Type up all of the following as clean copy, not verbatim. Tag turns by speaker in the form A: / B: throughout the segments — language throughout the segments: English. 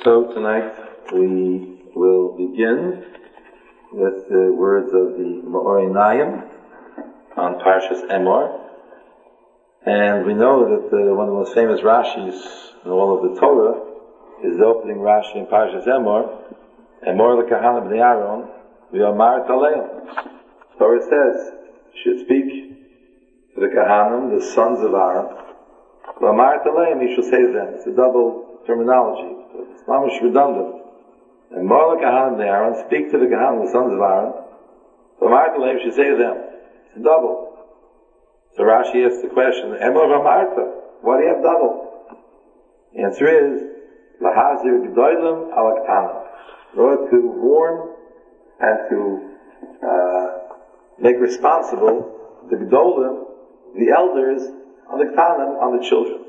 A: So tonight we will begin with the words of the Ma'or Einayim on Parshas Emor. And we know that one of the most famous Rashis in all of the Torah is the opening Rashi in Parshas Emor. Emor l'kahana b'nei Aaron v'yomar taleim. Torah says, should speak to the Kahanim, the sons of Aaron. V'yomar taleim, he shall say to them. It's a double terminology. It's not much redundant. And Emor l'kahana b'nei Aaron, speak to the Kahanim, the sons of Aaron. V'yomar taleim, should say to them. It's a double. So Rashi asks the question, Emor v'amarta, why do you have double? The answer is, Lahazir g'doilim al-aktanim. In order to warn and to make responsible the g'dolim, the elders, on the ktanim, on the children.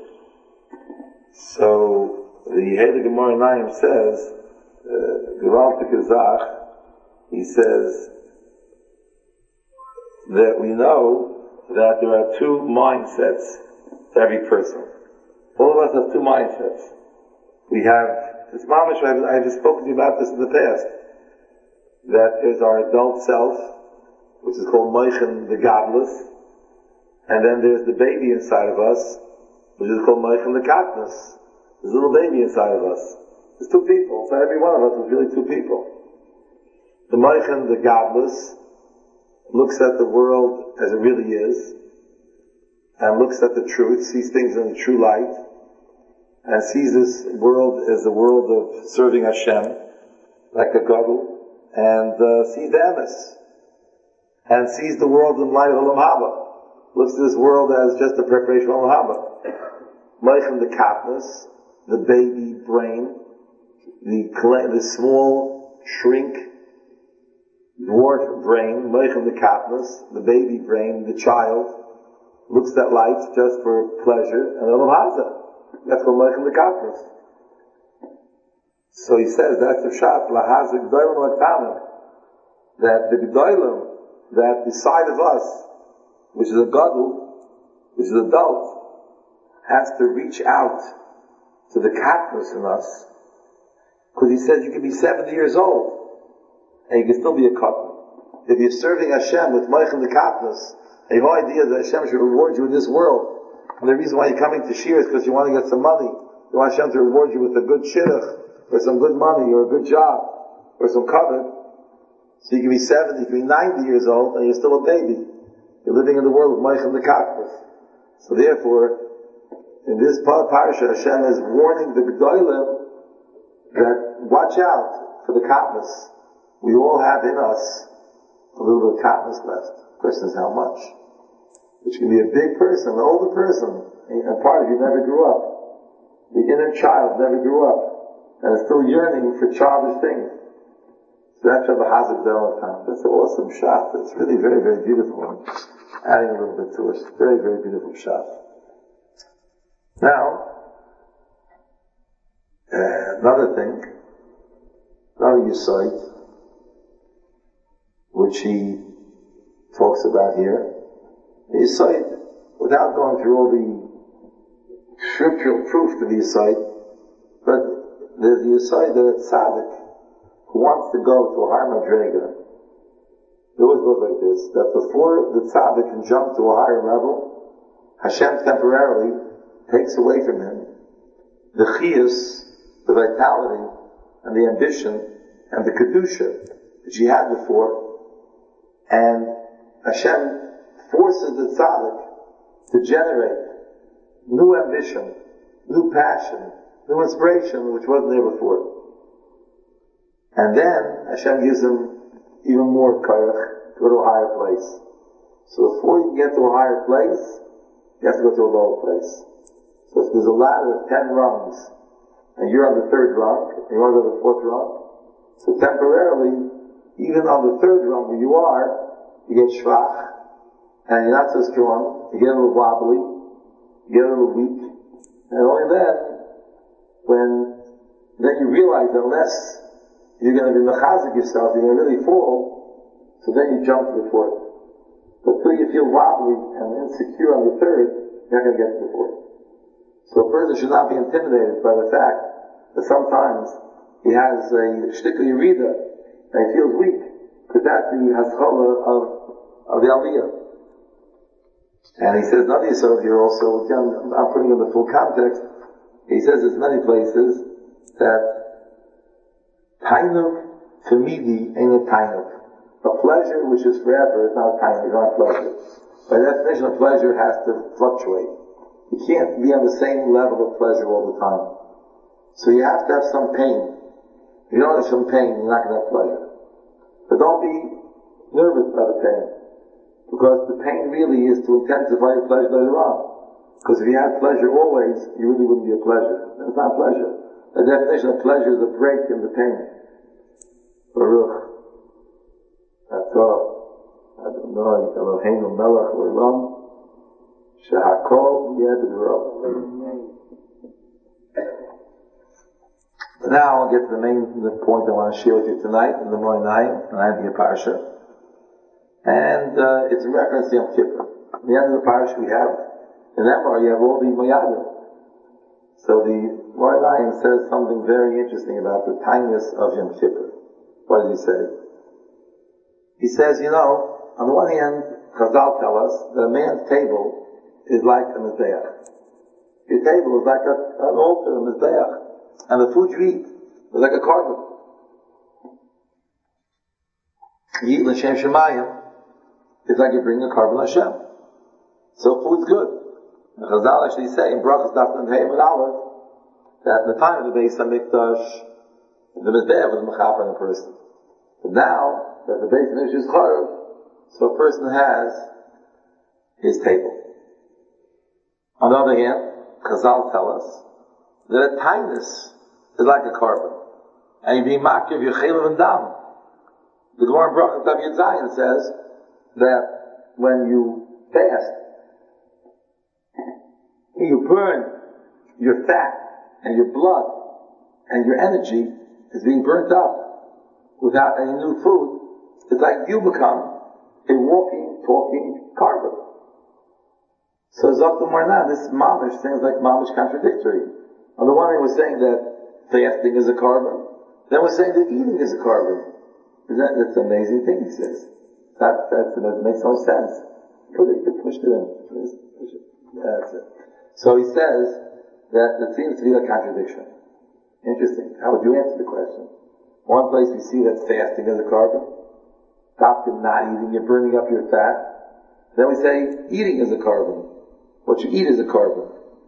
A: So the Heilig Ma'or Einayim says, Gewaltig Gezach, he says that we know that there are two mindsets to every person. All of us have two mindsets. We have, it's mamish, I've just spoken to you about this in the past, that is our adult self, which is called Moichin the Godless, and then there's the baby inside of us, which is called Moichin the Katnus. There's a little baby inside of us. There's two people, so every one of us is really two people. The Moichin the Godless looks at the world as it really is, and looks at the truth, sees things in the true light, and sees this world as the world of serving Hashem, like a gadol, and sees the emes, and sees the world in light of Olam Haba. Looks at this world as just a preparation for Olam Haba. Moichin the Katnus, the baby brain, the small shrink, dwarf brain, Moichin the Katnus, the baby brain, the child, looks at life just for pleasure, and Olam Haza. That's called Moichin the Katnus. So he says, that's the Pshat, Lahaza G'dolim L'Aktanim, that the G'dolim, that the side of us, which is a Gadol, which is adult, has to reach out to the Katnus in us, because he says you can be 70 years old, and you can still be a Katan. If you're serving Hashem with Moichin the Katnus, and your whole idea that Hashem should reward you in this world, and the reason why you're coming to Shir is because you want to get some money. You want Hashem to reward you with a good shidduch, or some good money, or a good job, or some kavod. So you can be 70, you can be 90 years old, and you're still a baby. You're living in the world of Moichin the Katnus. So therefore, in this parasha, Hashem is warning the G'dolim that watch out for the Katnus. We all have in us a little bit of Katnus left. The question is how much. Which can be a big person, an older person, and part of you never grew up. The inner child never grew up, and is still yearning for childish things. So that's the Hazak Del. That's an awesome shot. It's really very, very beautiful. Adding a little bit to it. Very, very beautiful shot. Now, another thing, another Yesod, which he talks about here, the Yesod, without going through all the scriptural proof to the Yesod, but there's the Yesod that a tzaddik who wants to go to a higher madrega, it always goes like this, that before the tzaddik can jump to a higher level, Hashem temporarily takes away from him the chiyus, the vitality, and the ambition, and the kedusha that he had before, and Hashem forces the tzaddik to generate new ambition, new passion, new inspiration, which wasn't there before. And then Hashem gives him even more koyach to go to a higher place. So before you can get to a higher place, you have to go to a lower place. So if there's a ladder of 10 rungs, and you're on the 3rd rung, and you want to go to the 4th rung, so temporarily, even on the 3rd rung where you are, you get shvach, and you're not so strong, you get a little wobbly, you get a little weak, and only then you realize that unless you're going to be mechazik yourself, you're going to really fall, so then you jump to the 4th. But until you feel wobbly and insecure on the 3rd, you're not going to get to the 4th. So a person should not be intimidated by the fact that sometimes he has a shtickle yerida, and he feels weak, because that's the haschala of the aliyah. And he says, not yourself here also, I'm putting in the full context, he says there's many places that tainuk tamidi ain't a tainuk. A pleasure which is forever is not a tainuk, it's not a pleasure. By definition, a pleasure has to fluctuate. You can't be on the same level of pleasure all the time. So you have to have some pain. If you don't have some pain, you're not going to have pleasure. But don't be nervous about the pain. Because the pain really is to intensify your pleasure later on. Because if you had pleasure always, you really wouldn't be a pleasure. It's not pleasure. The definition of pleasure is a break in the pain. Baruch. That's all. Adonai Eloheinu melech olam shehakol yedro. Now I'll get to the point I want to share with you tonight, in the morning night, and I have the parsha. And it's in reference to Yom Kippur. At the end of the parsha we have, in Emor you have all the Moyadim. So the morning night says something very interesting about the timeless of Yom Kippur. What does he say? He says, on the one hand, Chazal tell us that a man's table is like a mizbeach. Your table is like an altar, a mizbeach. And the food you eat is like a carbon. You eat l'shem shemayim, it's like you bring a carbon Hashem. So food's good. And Chazal actually say in Brachas Daf Nun Hey Amud Aleph that in the time of the Beis Hamikdash, the mizbeach was mechaper on a person. But now that the Beis Hamikdash is charav, so a person has his table. On the other hand, Chazal tell us that a tightness is like a carbon. And you being makir your chelav and dam. The Gemara in Brachas Daf Yud Zayin says that when you fast, you burn your fat and your blood and your energy is being burnt up without any new food. It's like you become a walking, talking carbon. So Zok now, this mamish seems like mamish contradictory. On the one hand, we're saying that fasting is a carbon. Then we're saying that eating is a carbon. That's an amazing thing, he says. That makes no sense. Push it in. Push it. That's it. So he says that it seems to be a contradiction. Interesting. How would you answer the question? One place we see that fasting is a carbon. Stop them not eating, you're burning up your fat. Then we say eating is a carbon. What you eat is a carbon.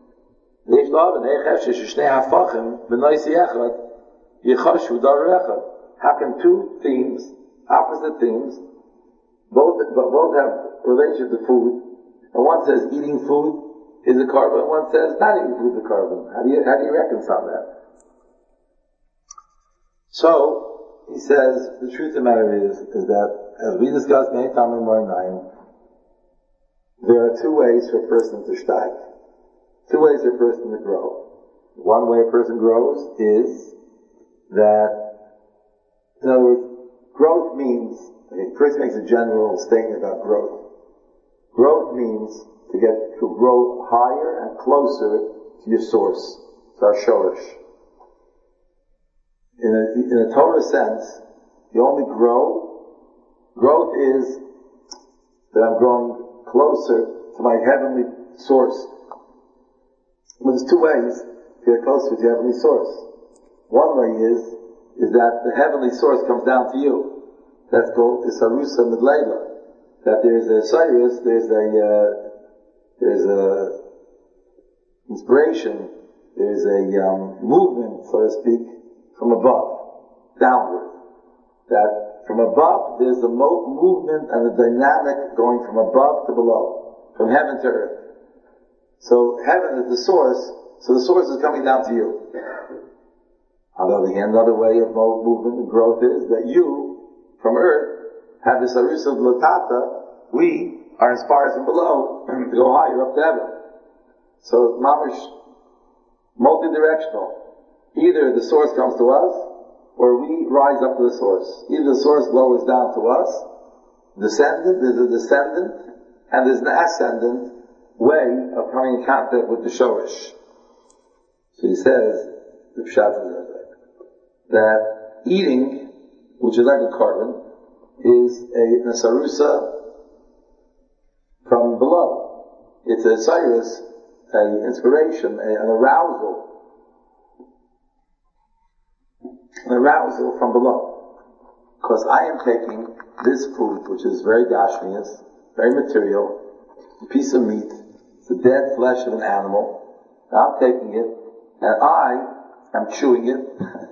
A: How can two themes, opposite themes, both have relationship to food, and one says eating food is a carbon, and one says not eating food is a carbon? How do you reconcile that? So he says the truth of the matter is that, as we discussed many times in Morning 9, there are two ways for a person to steig. Two ways for a person to grow. One way a person grows is that, in other words, growth means, first makes a general statement about growth. Growth means to grow higher and closer to your source, to our shorish. In a Torah sense, you only grow. Growth is that I'm growing closer to my heavenly source. Well, there's two ways to get closer to your heavenly source. One way is that the heavenly source comes down to you. That's called Isarusa Midleila. That there's a Cyrus, there's a inspiration, there's a movement, so to speak, from above, downward. That from above, there's the movement and the dynamic going from above to below, from heaven to earth. So heaven is the source, so the source is coming down to you. On the other hand, another way of movement and growth is that you, from earth, have this arusa of latata. We are inspired from below to go higher up to heaven. So mamish, multi-directional. Either the source comes to us, or we rise up to the source. Either the source lowers down to us, there's a descendant, and there's an ascendant way of coming in contact with the shorish. So he says, the pshat is that eating, which is like a carbon, is a sarusa from below. It's a cyrus, an inspiration, an arousal from below. Because I am taking this food, which is very gashmias, very material, a piece of meat, it's the dead flesh of an animal, and I'm taking it, and I am chewing it,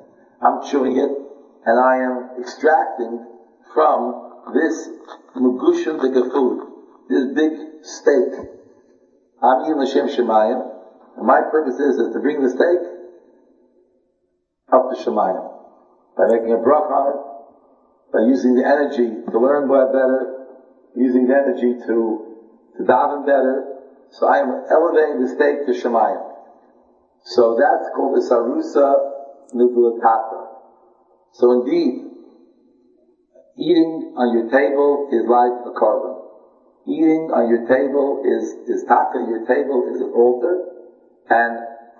A: and I am extracting from this Megushan Dika food, this big steak. I'm eating L'Shem Shemayim, and my purpose is to bring the steak up to Shemayim. By making a brach on it, by using the energy to learn better, using the energy to daven better. So I am elevating the steak to Shemayim. So that's called the Sarusa Nivulatata. So indeed, eating on your table is like a carbon. Eating on your table is taka, your table is an altar, and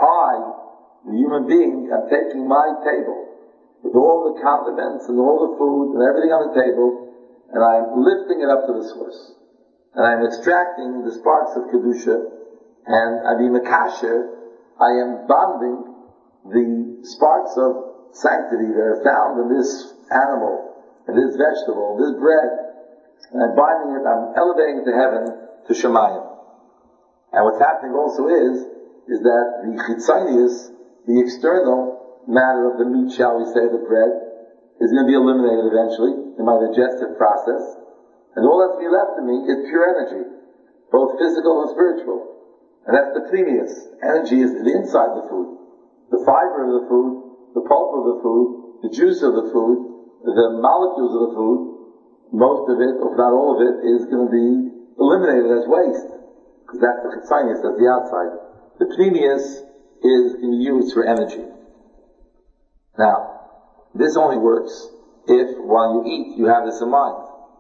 A: I, the human being, am taking my table with all the condiments and all the food and everything on the table, and I'm lifting it up to the source. And I'm extracting the sparks of Kedusha, and I mean Makasher, I am bonding the sparks of sanctity that are found in this animal, in this vegetable, this bread, and I'm binding it, I'm elevating it to heaven, to Shemayim. And what's happening also is that the chitzonius, the external matter of the meat, shall we say, the bread, is going to be eliminated eventually in my digestive process. And all that's going to be left to me is pure energy, both physical and spiritual. And that's the pneumius. Energy is the inside the food. The fiber of the food, the pulp of the food, the juice of the food, the molecules of the food, most of it, if not all of it, is going to be eliminated as waste. Because that's the chitzonius, that's the outside. The pneumius is going to be used for energy. Now, this only works if, while you eat, you have this in mind.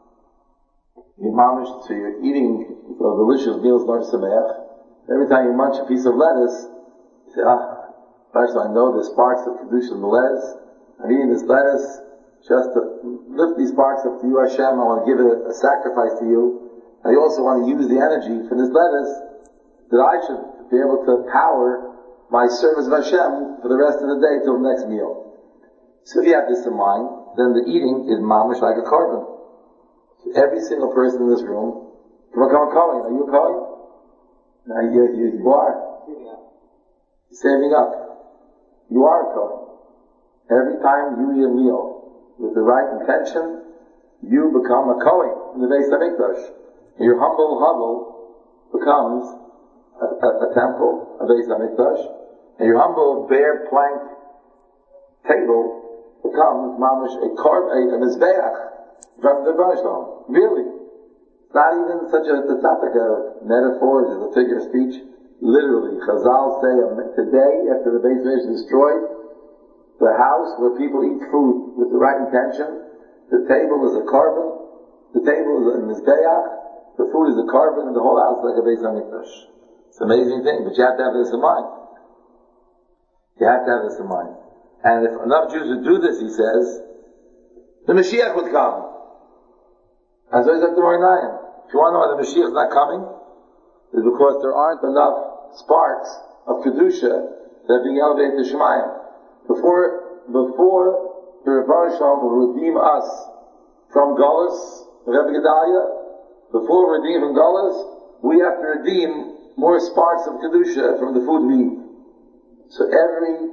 A: You're mamish, so you're eating delicious meals, Nar Sameach. Every time you munch a piece of lettuce, you say, first I know the sparks of Kedusha in the lettuce. I'm eating this lettuce just to lift these sparks up to you, Hashem. I want to give it a sacrifice to you. I also want to use the energy from this lettuce that I should be able to power my service of Hashem for the rest of the day till the next meal. So if you have this in mind, then the eating is mamish like a carbon. So every single person in this room, come on, Cohen. Are you a Cohen? No, you are. You're saving up. You are a Cohen. Every time you eat a meal with the right intention, you become a Cohen in the Beis HaMikdash. Your humble hovel becomes a temple, a Beis HaMikdash, and your humble bare plank table becomes mamish a mizbeach from the Baruch. Really. It's not even such it's not like a metaphor, it's a figure of speech. Literally, Chazal say, today, after the Beis Hamikdash is destroyed, the house where people eat food with the right intention, the table is a carbon, the table is a mizbeach, the food is a carbon, and the whole house is like a Beis Hamikdash. It's an amazing thing, but you have to have this in mind. You have to have this in mind. And if enough Jews would do this, he says, the Mashiach would come. As I said tomorrow night, if you want to know why the Mashiach is not coming, it's because there aren't enough sparks of Kedusha that are being elevated to Shemayim. Before the Rebbe Shalom will redeem us from Galus, Rebbe Gedalia, before we redeem from Galus, we have to redeem more sparks of Kedusha from the food we eat. So every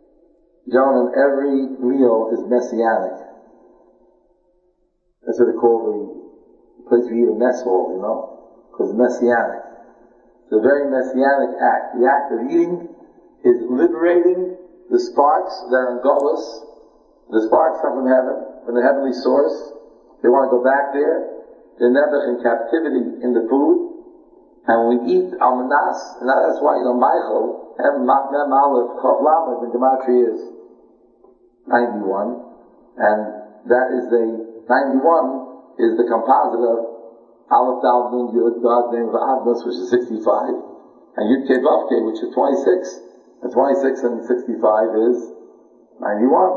A: meal is messianic. That's what they call the place we eat a mess hall, because it's messianic. It's a very messianic act. The act of eating is liberating the sparks that are in Galus. The sparks come from heaven, from the heavenly source. They want to go back there. They're never in captivity in the food. And when we eat almanas, and that's why, Michael, Mem Aleph, Chof Lamed, the Gematria is 91. And that is 91 is the composite of Aleph, Dal, Nun, Yud, God's name of Adnos, which is 65, and Yud, Kei, Vav, Kei, which is 26. And 26 and 65 is 91.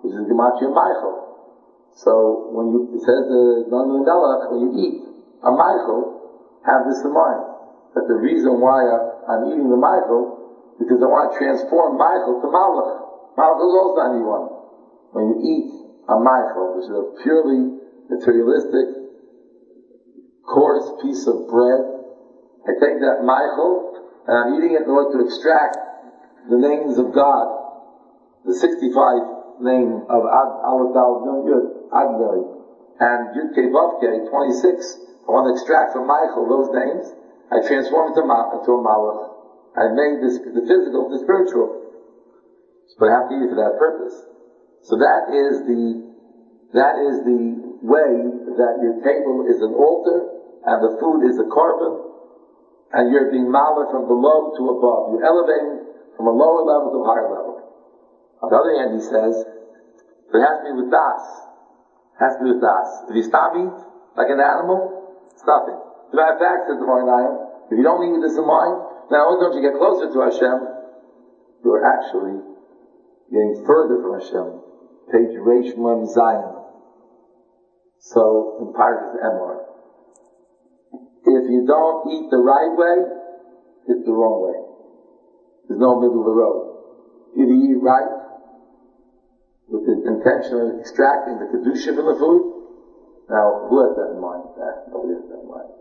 A: which is Gematria Michael. So it says when you eat a Michael, have this in mind. That the reason why I'm eating the Michael, because I want to transform Michael to Malach. Malach is also anyone. When you eat a Michael, which is a purely materialistic, coarse piece of bread, I take that Michael and I'm eating it in order to extract the names of God, the 65 name of Aleph Dal Nun Yud Adnai and Yud Kei Vav Kei 26. I want to extract from Michael those names. I transform it into a Malach. I made the physical the spiritual, but I have to use it for that purpose. So that is the way that your table is an altar and the food is a carbon, and you're being malach from below to above. You're elevating from a lower level to a higher level. On the other hand, he says, it has to be with das. It has to be with das. If you stop eat like an animal, it's nothing. As a matter of fact, says the Moranayim, if you don't eat with this in mind, not only don't you get closer to Hashem, you're actually getting further from Hashem. Page Reish Mem Zion. So, in Parshas Emor, if you don't eat the right way, it's the wrong way. There's no middle of the road. Either you eat right, with the intention of extracting the kedusha from the food. Now, who has that in mind? Nobody has that in mind.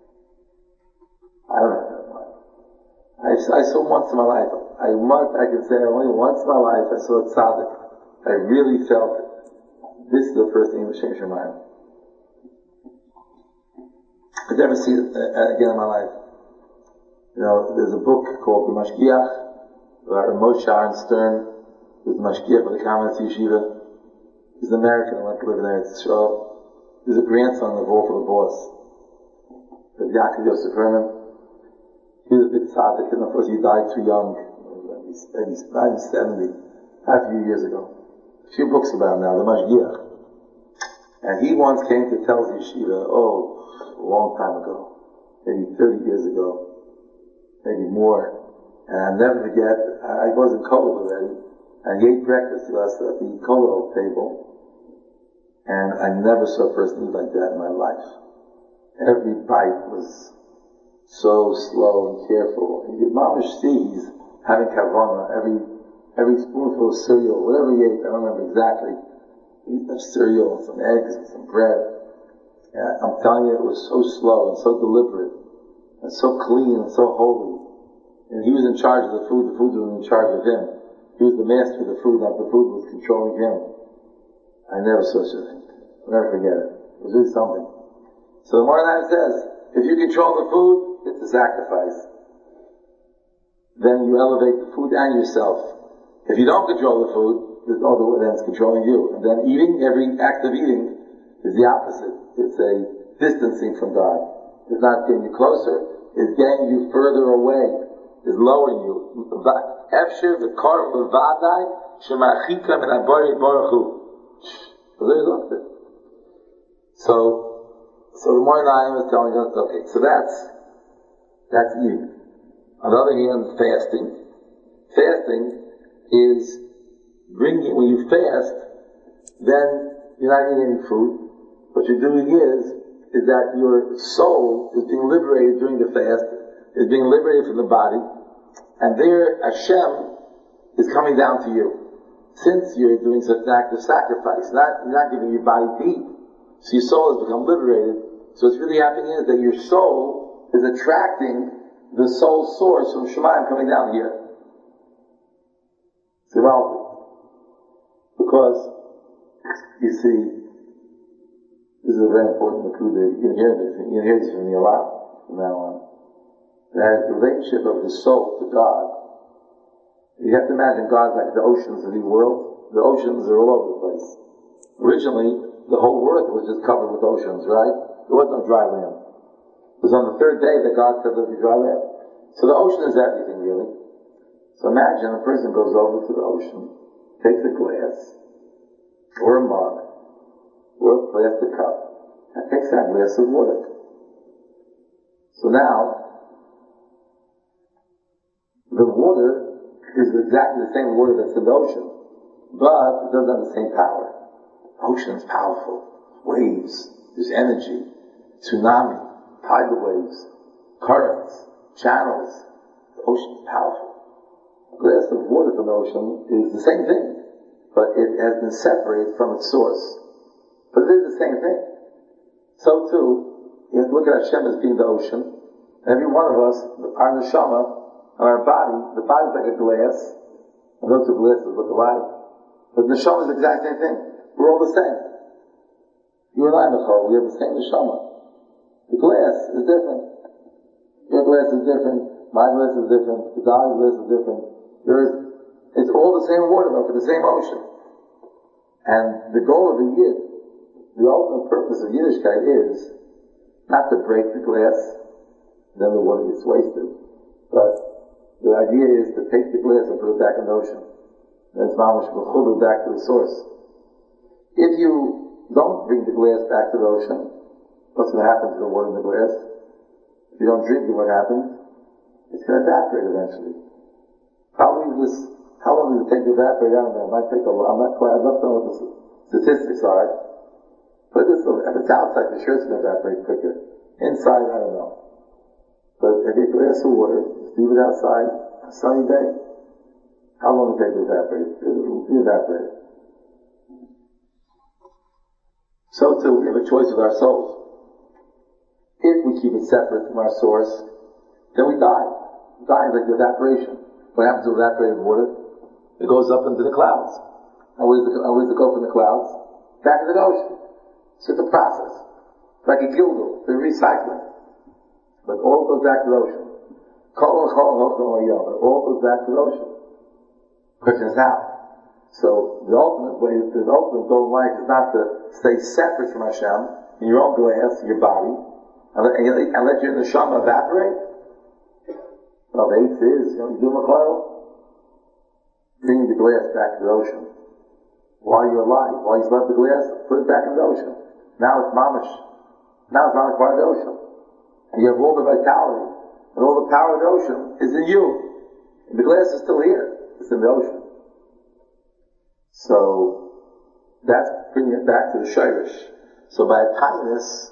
A: I don't have that in mind. I saw once in my life, I can say only once in my life I saw a tzaddik. I really felt it. This is the first thing that changed my mind. I've never seen it again in my life. You know, there's a book called The Mashgiach, by Moshe Aaron Stern, who's the Mashgiach of the Kamenetz Yeshiva. He's an American who went to live in Eretz Yisrael. He's a grandson of Wolf of the Boss, of Yaakov Yosef Herman. He was a big tzaddik, and of course he died too young. He's 70, a few years ago. A few books about him now, The Mashgiach. And he once came to tell Yeshiva, a long time ago, maybe 30 years ago, maybe more. And I'll never forget, I was in Kollel already, and he ate breakfast with us at the Kollel table, and I never saw a person eat like that in my life. Every bite was so slow and careful. And you could mamish see he's having kavanah, every spoonful of cereal, whatever he ate, I don't remember exactly. He had cereal and some eggs and some bread. And I'm telling you, it was so slow and so deliberate and so clean and so holy. And he was in charge of the food was in charge of him. He was the master of the food, not the food was controlling him. I never saw such a thing. I'll never forget it. It was really something. So the Moranayim says, if you control the food, it's a sacrifice. Then you elevate the food and yourself. If you don't control the food, there's no other way than it's controlling you. And then eating, every act of eating, is the opposite. It's a distancing from God. It's not getting you closer, it's getting you further away. It's lowering you. Efshir v'kar v'vadai shemachika min habari baruch hu. So the Moranayim is telling us, okay, so that's eating. On the other hand, fasting. Fasting is when you fast, then you're not eating any food. What you're doing is that your soul is being liberated during the fast, is being liberated from the body, and there Hashem is coming down to you. Since you're doing such an act of sacrifice, you're not giving your body to eat. So your soul has become liberated. So what's really happening is that your soul is attracting the soul source from Shemayim coming down here. It's because, you see, this is a very important nakuda. You can hear this from me a lot from now on. That the relationship of the soul to God. You have to imagine God like the oceans of the world. The oceans are all over the place. Originally, the whole earth was just covered with oceans, right? There was no dry land. It was on the third day that God said there'd be dry land. So the ocean is everything, really. So imagine a person goes over to the ocean, takes a glass, or a mug, or a plastic cup, and takes that glass of water. So now, the water is exactly the same water that's in the ocean. but it doesn't have the same power. The ocean is powerful. Waves, there's energy, tsunami, tidal waves, currents, channels. The ocean is powerful. A glass of water from the ocean is the same thing, but it has been separated from its source. But it is the same thing. So too, you have to look at Hashem as being the ocean. Every one of us, our neshama, and our body, the body's like a glass, and those two glasses look alike. But the neshama is the exact same thing. We're all the same. You and I, Michal, we have the same neshama. The glass is different. Your glass is different. My glass is different. The dog's glass is different. It's all the same water though, for the same ocean. And the goal of the Yid, the ultimate purpose of Yiddishkeit is not to break the glass, then the water gets wasted. But the idea is to take the glass and put it back in the ocean. And it's mamash mechuber back to the source. If you don't bring the glass back to the ocean, what's going to happen to the water in the glass? If you don't drink it, what happens? It's going to evaporate eventually. How long does it take to evaporate? I don't know. It might take a while. I'm not quite, I'd love to know what the statistics are. But if it's outside, for sure it's going to evaporate quicker. Inside, I don't know. But if you have a glass of water, just leave it outside, a sunny day, how long does it take to evaporate? It'll evaporate. So too, we have a choice with our souls. If we keep it separate from our source, then we die. Die like the evaporation. What happens to evaporated water? It goes up into the clouds. And where does it go from the clouds? Back into the ocean. So it's a process. It's like a gilgul, the recycling. But all goes back to the ocean. It all goes back to the ocean. The question is how? So the ultimate goal in life is not to stay separate from Hashem in your own glass, your body, and let your neshama evaporate. Well, the eighth is, you do Michal, bring the glass back to the ocean. While you're alive, while you still have the glass, put it back in the ocean. Now it's mamash. Now it's mamash part of the ocean. And you have all the vitality, and all the power of the ocean is in you. And the glass is still here. It's in the ocean. So, that's bringing it back to the shirish. So by kindness,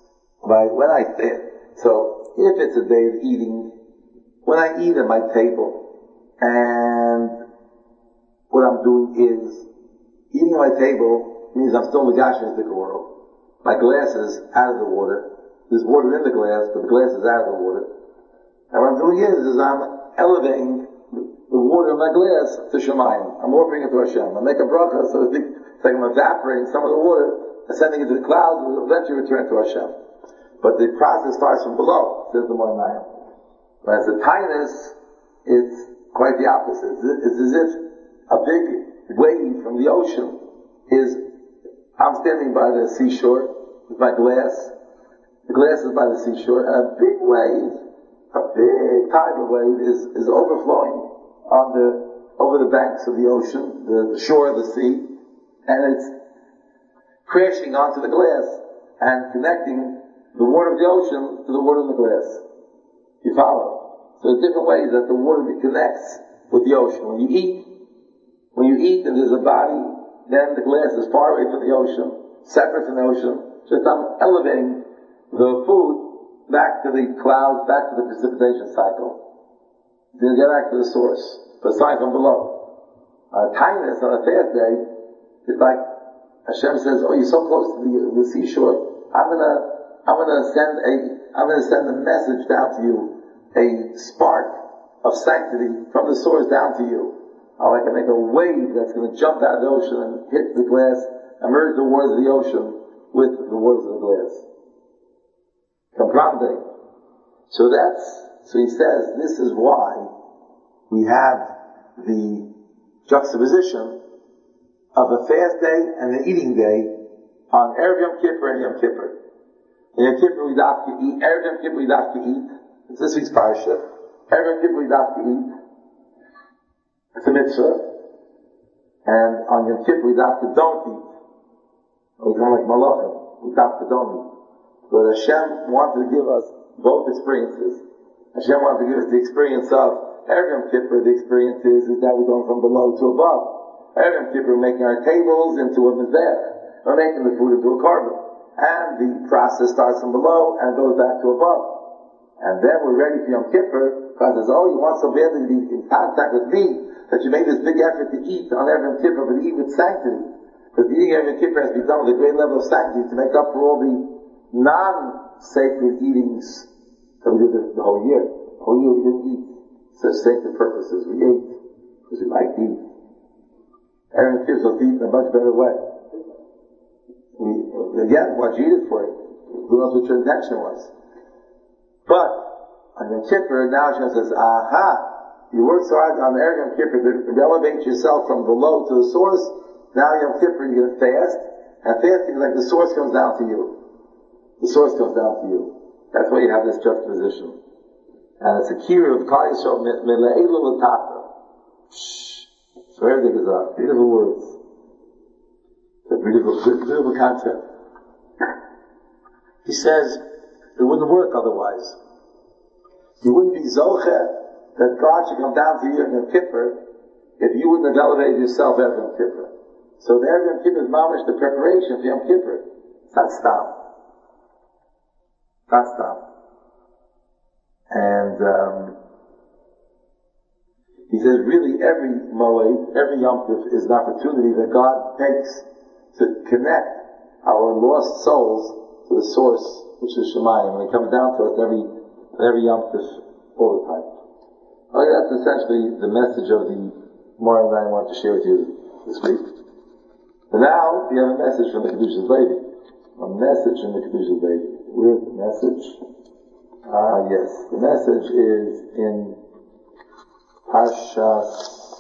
A: so if it's a day of eating, when I eat at my table, and what I'm doing is, eating at my table means I'm still in the Gashmic world. My glass is out of the water. There's water in the glass, but the glass is out of the water. And what I'm doing is I'm elevating the water in my glass to Shemayim. I'm offering it to Hashem. I make a bracha, so it's like I'm evaporating some of the water and sending it to the clouds, and will eventually return to Hashem. But the process starts from below, says the Moranayim. Whereas the tightness is quite the opposite. It's as if a big wave from the ocean is, I'm standing by the seashore with my glass. The glass is by the seashore, and a big wave, a big tidal wave is overflowing over the banks of the ocean, the shore of the sea, and it's crashing onto the glass and connecting the water of the ocean to the water in the glass. You follow? So there's different ways that the water connects with the ocean. When you eat and there's a body, then the glass is far away from the ocean, separate from the ocean. Just I'm elevating the food back to the clouds, back to the precipitation cycle. Then get back to the source, but aside from below. Kindness on a fast day is like Hashem says, "Oh, you're so close to the seashore. I'm gonna send a message down to you, a spark of sanctity from the source down to you. I can make a wave that's going to jump out of the ocean and hit the glass, and merge the waters of the ocean with the waters of the glass." Comprende? So he says, this is why we have the juxtaposition of a fast day and an eating day on Erev Yom Kippur and Yom Kippur. In Yom Kippur we have to eat. Erev Yom Kippur we have to eat. It's this week's parasha. Erev Yom Kippur we have to eat. It's a mitzvah. And on Yom Kippur we have to don't eat. We come like malachim. We have to don't eat. But Hashem wanted to give us both experiences. Hashem wanted to give us the experience of Erev Yom Kippur. The experience is that we're going from below to above. Erev Yom Kippur, we're making our tables into a mizbech. We're making the food into a carbon. And the process starts from below and goes back to above. And then we're ready for Yom Kippur, because it's, you want so badly to be in contact with me, that you made this big effort to eat on Erev Yom Kippur, but eat with sanctity. Because eating Erev Yom Kippur has to be done with a great level of sanctity to make up for all the non-sacred eatings that we did the whole year. The whole year we didn't eat such sacred purposes. We ate because we liked to eat. Erev Yom Kippur was eaten in a much better way. Again, what you did for it, who knows what your intention was. But on Yom Kippur, now Hashem says, you worked so hard on Erev Yom Kippur to elevate yourself from below to the source. Now Yom Kippur you're going to fast, and fasting is like the source comes down to you. The source comes down to you. That's why you have this juxtaposition. And it's a key of Klal Yisrael, Mile'elu L'Tata. So very beautiful words. It's a beautiful concept. He says, it wouldn't work otherwise. You wouldn't be Zocheh that God should come down to you in Yom Kippur if you wouldn't have elevated yourself every Yom Kippur. So the Erev Yom Kippur is mamish the preparation for Yom Kippur. It's not stop. Not stop. And he says really every Moed, every Yom Kippur is an opportunity that God takes to connect our lost souls to the source, which is Shemayim. And it comes down to us every Yom Kippur all the time. Okay, that's essentially the message of the Gemara that I want to share with you this week. And now, we have a message from the Kedushas Levi. A message from the Kedushas Levi. Where's the message? Yes. The message is in Parshas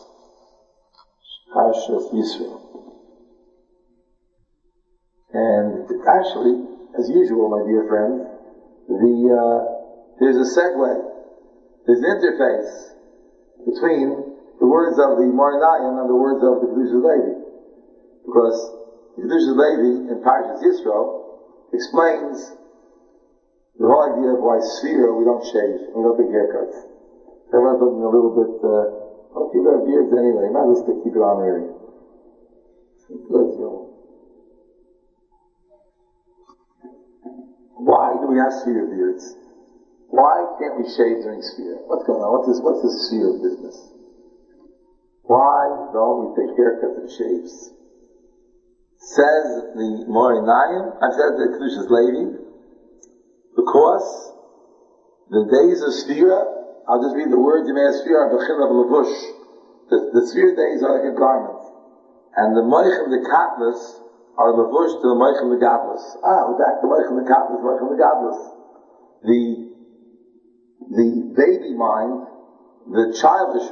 A: Yisro. And actually, as usual, my dear friends, there's a segue. There's an interface between the words of the Moranayim and the words of the Kedushas Levi. Because the Kedushas Levi in Parshas Yisro explains the whole idea of why Sfira we don't shave, we don't take haircuts. Everyone's looking a little bit, people have beards anyway, might as well keep it on really. Good, Why do we have Sfira beards? Why can't we shave during Sfira? What's going on? What's this Sfira business? Why don't we take haircuts and shaves? Says the Moranayim, said the Kedushas Levi, because the days of Sfira, I'll just read the words, Yemei Sfira, B'chil Levush. The Sfira days are like a garment. And the Moichem the Katlas are Levush to the Moichem the Gadlus. We're back to Moichem the Katlas, Moichem the Gadlus. The baby mind, the childish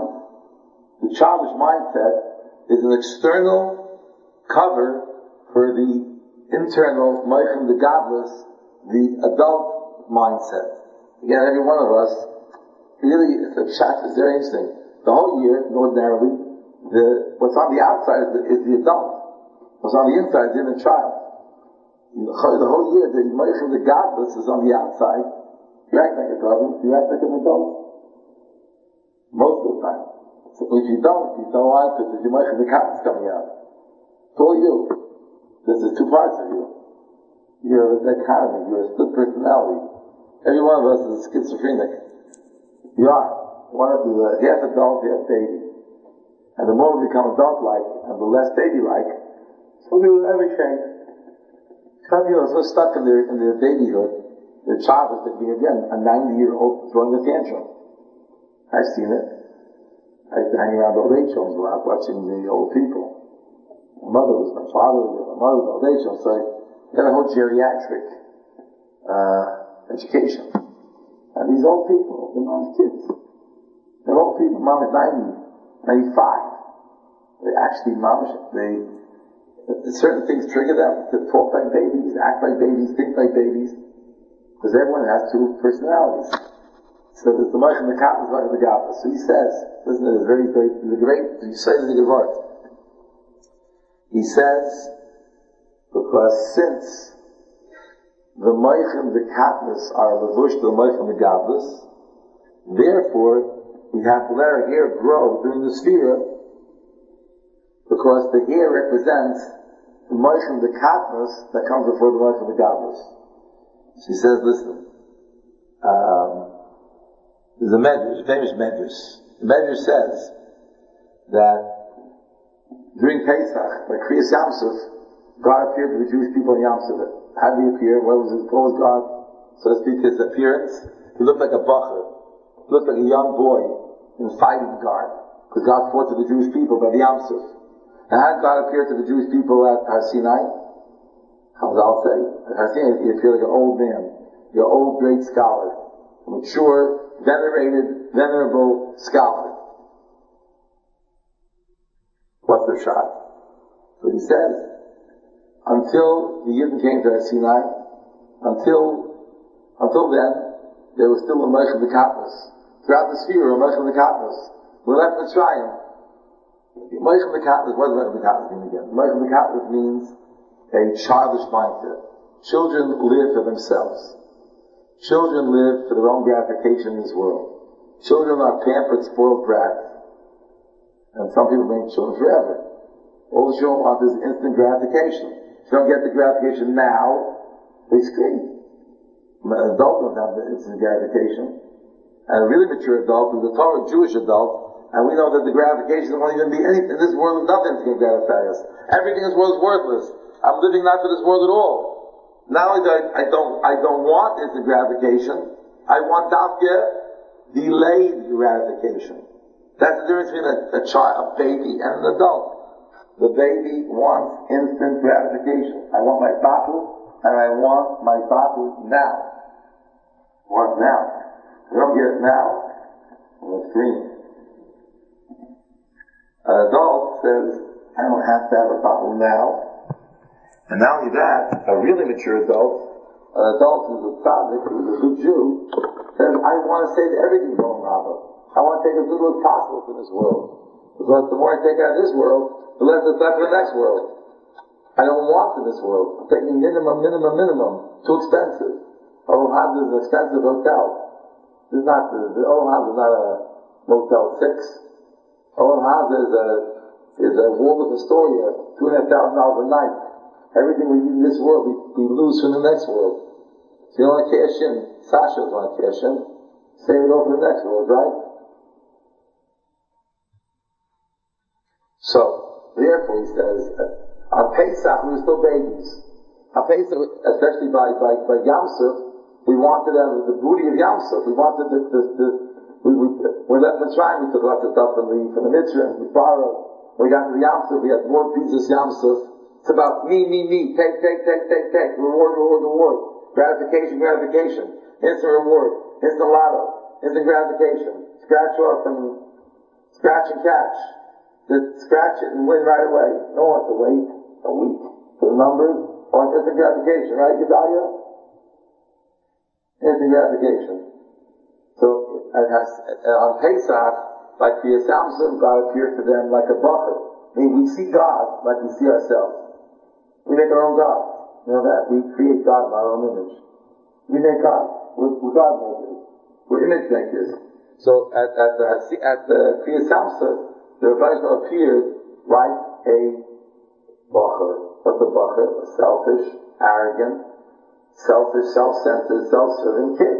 A: mindset is an external cover for the internal Moichem the Gadlus, the adult mindset. Again, every one of us, really, it's very interesting. The whole year, ordinarily, what's on the outside is the adult. What's on the inside is the inner child. The whole year, the Moichem the Gadlus is on the outside. You act like a garden, you act like an adult. Most of the time. So if you don't lie because your Moichem the Gadlus coming out. It's all you. There's two parts of you. You're a dichotomy. You're a split personality. Every one of us is a schizophrenic. You are. One of us is half adult, half baby. And the more we become adult-like, and the less baby-like, some people have every change. Some people are so stuck in their babyhood, their childhood, that being again a 90-year-old throwing a tantrum. I've seen it. I used to hang around old age homes a lot, watching the old people. My father was old age home, so I had a whole geriatric education. And these old people, they're not kids. They're old people. Mom is 90, 95. They actually, certain things trigger them to talk like babies, act like babies, think like babies. Because everyone has two personalities. So there's the Moichem the Katlas, Moichem the Gadlus. So he says, listen, it's very, very, it's a great, you say the Gemara. He says, because since the Moichem the Katlas are levush to the Moichem the Gadlus, therefore we have to let our hair grow during the Sfira Because the hair represents the Moichem the Katnus that comes before the Moichem the Gadlus. She says, listen, there's a medrash, a famous medrash. The medrash says that during Pesach, by Kriyas Yamsuf, God appeared to the Jewish people in Yamsuf. How did he appear? What was God, so to speak, his appearance? He looked like a bacher. He looked like a young boy in fighting garb. Because God fought to the Jewish people by the Yamsuf. And how did God appear to the Jewish people at Har Sinai? How I'll say, at Har Sinai he appeared like an old man, an old great scholar, a mature, venerated, venerable scholar. What's the shot? So he says, until the Yidden came to Har Sinai, until then, there was still a Moichem the Katnus. Throughout the sphere, a Moichem the Katnus. We left Mitzrayim. Moichem the Katnus, what does Moichem the Katnus mean again? Moichem the Katnus means a childish mindset. Children live for themselves. Children live for their own gratification in this world. Children are pampered, spoiled brats. And some people make children forever. All the children want is instant gratification. If you don't get the gratification now, they scream. An adult doesn't have the instant gratification. And a really mature adult is a Torah Jewish adult, and we know that the gratification won't even be anything. In this world, there's nothing to gratify us. Everything in this world is worthless. I'm living not for this world at all. Not only do I don't want instant gratification, I want delayed gratification. That's the difference between a child, a baby, and an adult. The baby wants instant gratification. I want my bottle, and I want my bottle now. I want it now. If I don't get it now, I'm going to scream. An adult says, I don't have to have a bottle now. And not only that, a really mature adult, an adult who's a tzaddik, who's a good Jew, says, I want to save everything from Rabbah. I want to take as little as possible from this world. Because the more I take out of this world, the less it's left for the next world. I don't want in this world. I'm taking minimum. Too expensive. Olam Hazeh is an expensive hotel. This is not, Olam Hazeh is not a Motel 6. Olam Hazeh is a Waldorf Astoria, $2,500 a night. Everything we need in this world, we lose from the next world. So you don't want to cash in. Sasha doesn't want to cash in. Save it all for the next world, right? So, therefore, he says, on Pesach, we were still babies. On Pesach, especially by Yam Suf, we wanted the booty of Yam Suf. We wanted we left Mitzrayim, we took lots of stuff from the Mitzrayim, we borrowed. When we got to the Yam Suf, we had more pieces of Yam Suf. It's about me, take, reward, gratification, instant reward, instant lotto, instant gratification, scratch off and scratch and catch. Just scratch it and win right away. No one wants to wait a week for the numbers. Or instant gratification, right, Gedalia? Instant gratification. So, on Pesach, like Kriyas Yamsuf, God appeared to them like a bacher. I mean, we see God like we see ourselves. We make our own God. You know that? We create God in our own image. We make God. We're God makers. We're image makers. So at the Kriyas Yamsuf, the Rebbeinu appeared like a bacher. What's a bacher? A selfish, arrogant, self-centered, self-serving kid.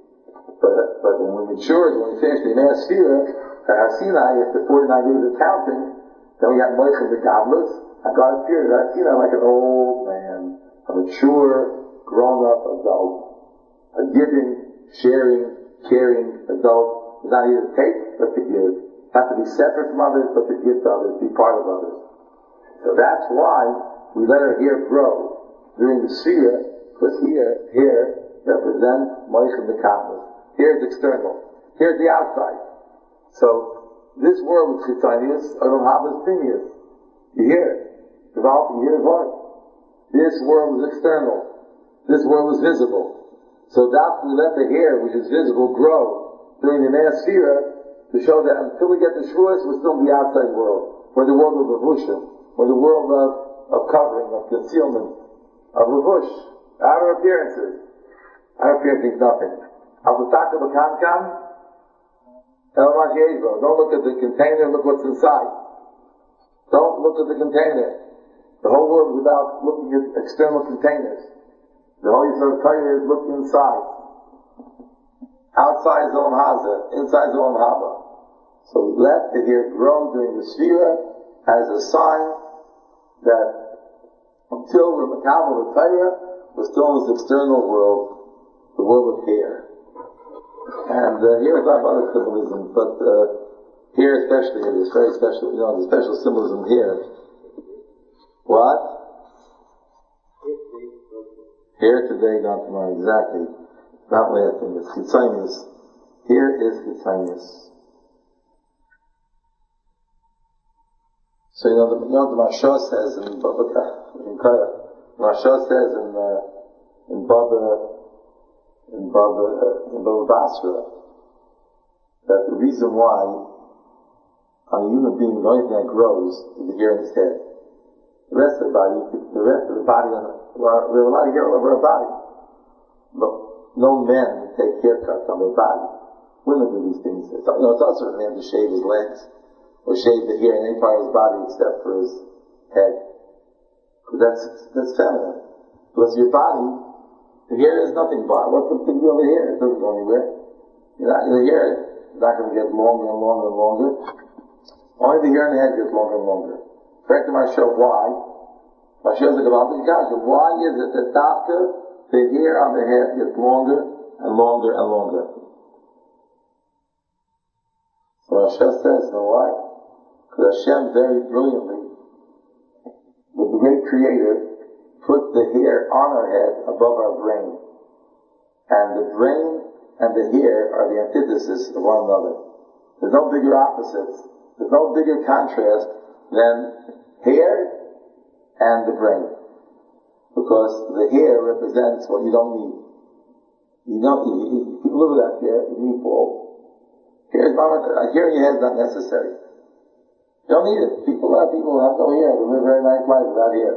A: But when we matured, when we finished the Sphere, at Har Sinai, after 49 days of counting, then we got Moichem the Gadlus, and God appeared at Har Sinai like an old man, a mature, grown-up adult, a giving, sharing, caring adult, not here to take, but to give. Not to be separate from others, but to give to others, be part of others. So that's why we let our hair grow during the Sphere, because hair represents Moichem the Gadlus. Here is external. Here's the outside. So, this world is Chitzonius, Olam Hazeh is Pnimius. You hear it. Developing, you hear his voice. This world is external. This world is visible. So that we let the hair, which is visible, grow during the Sphere to show that until we get the Shavuos, we're still in the outside world. We're the world of Levushim. We're the world of covering, of concealment, of Levush. Outer appearances. Outer appearance means nothing. Don't look at the container, look what's inside. Don't look at the container. The whole world is about looking at external containers. The whole Yisrael Torah is looking inside. Outside is Olam Haza, inside is Olam Haba. So we let the hair grow during the Sphira as a sign that until we're Makabel the Torah, we're still in this external world, the world of hair. And here is not other symbolism, but here especially, there's very special, there's special symbolism here. What? Here today, gone tomorrow, exactly. Not laughing, it's Chitzonius. Here is Chitzonius. So the Maharsha says in Baba says in Baba Basra that the reason why on a human being the only thing that grows is the hair in his head. The rest of the body, we have a lot of hair all over our body. But no men take haircuts on their body. Women do these things. It's also for a man to shave his legs or shave the hair in any part of his body except for his head. Because that's feminine. Because your body, the hair is nothing but. What's the big deal of the hair? It doesn't go anywhere. The hair is not going to get longer and longer and longer. Only the hair in the head gets longer and longer. Correct to Maharsha, why? Maharsha is like about the Kasha. Why is it that the hair on the head gets longer and longer and longer? So Maharsha says, know why? Because Hashem very brilliantly, the great creator, put the hair on our head above our brain. And the brain and the hair are the antithesis of one another. There's no bigger opposites. There's no bigger contrast than hair and the brain. Because the hair represents what you don't need. You live with that hair, you need bald. Hair in your head is not necessary. You don't need it. A lot of people have no hair. They live a very nice life without hair.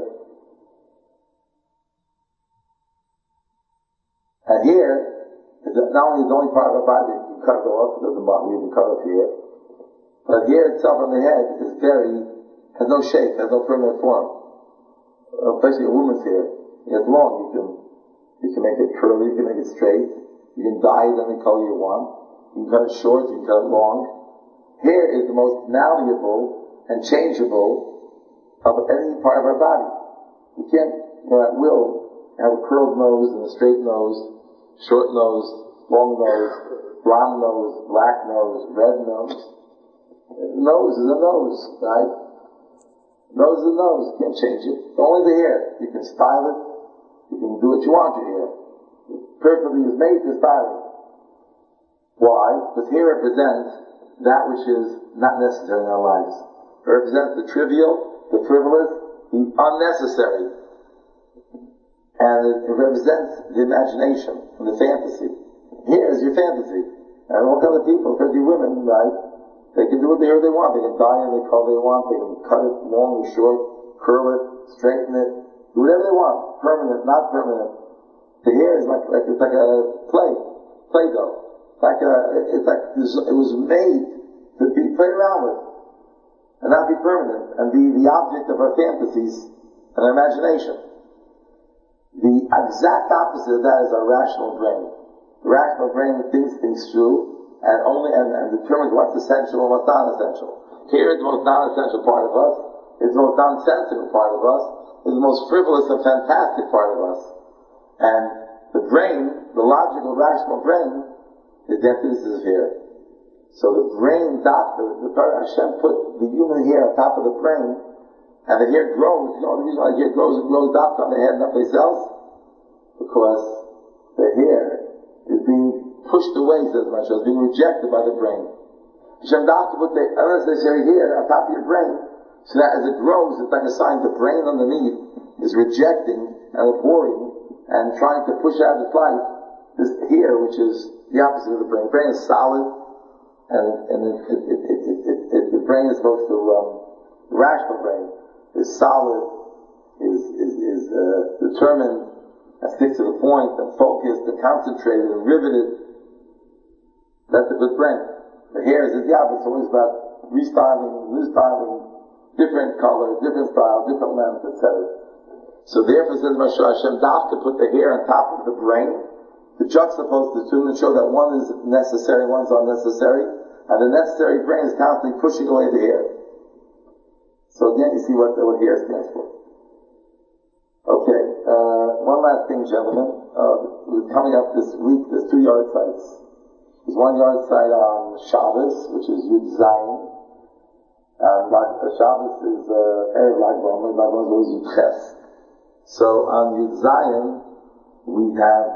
A: And hair is not only the only part of our body that you can cut it off, it doesn't bother you to cut off hair. But hair itself on the head has no shape, has no permanent form. Especially a woman's hair. It's long, you can make it curly, you can make it straight, you can dye it any color you want, you can cut it short, you can cut it long. Hair is the most malleable and changeable of any part of our body. You can't, at will, have a curled nose and a straight nose, short nose, long nose, blonde nose, black nose, red nose. Nose is a nose, right? Nose is a nose, you can't change it. Only the hair. You can style it, you can do what you want to your hair. It perfectly is made to style it. Why? Because hair represents that which is not necessary in our lives. It represents the trivial, the frivolous, the unnecessary. And it represents the imagination and the fantasy. Hair is your fantasy. And all kinds of people, especially women, right? They can do what they want. They can dye it, they color they want. They can cut it long or short, curl it, straighten it, do whatever they want. Permanent, not permanent. The hair is like a Play-Doh. It was made to be played around with and not be permanent and be the object of our fantasies and our imagination. The exact opposite of that is our rational brain. The rational brain thinks things through and determines what's essential and what's non-essential. Here is the most non-essential part of us. It's the most nonsensical part of us. It's the most frivolous and fantastic part of us. And the brain, the logical, rational brain, is the antithesis of hair. So the brain Hashem put the human hair on top of the brain, and the hair grows. The reason why the hair grows, it grows up on the head and nothing else, because the hair is being pushed away, says Maharsha, is being rejected by the brain. Hashem Dach put the unnecessary hair on top of your brain, so that as it grows, it's like a sign the brain underneath is rejecting and abhorring and trying to push out of its life this hair, which is the opposite of the brain. The brain is solid, and the brain is supposed to, the rational brain is solid, is determined, and sticks to the point, and focused, and concentrated, and riveted. That's a good brain. The hair is the opposite. It's always about restyling, new styling, different color, different style, different length, etc. So therefore, says Moshe Hashem, Daf to put the hair on top of the brain, to juxtapose the two and show that one is necessary, one is unnecessary, and the necessary brain is constantly pushing away the hair. So again, you see what hair stands for. Okay, one last thing, gentlemen. Coming up this week, there's 2 yard sites. There's one yard site on Shabbos, which is Yud Zayin. And Shabbos is Erev Lag B'Omer. Lag B'Omer is always Yud Ches. So on Yud Zayin, we have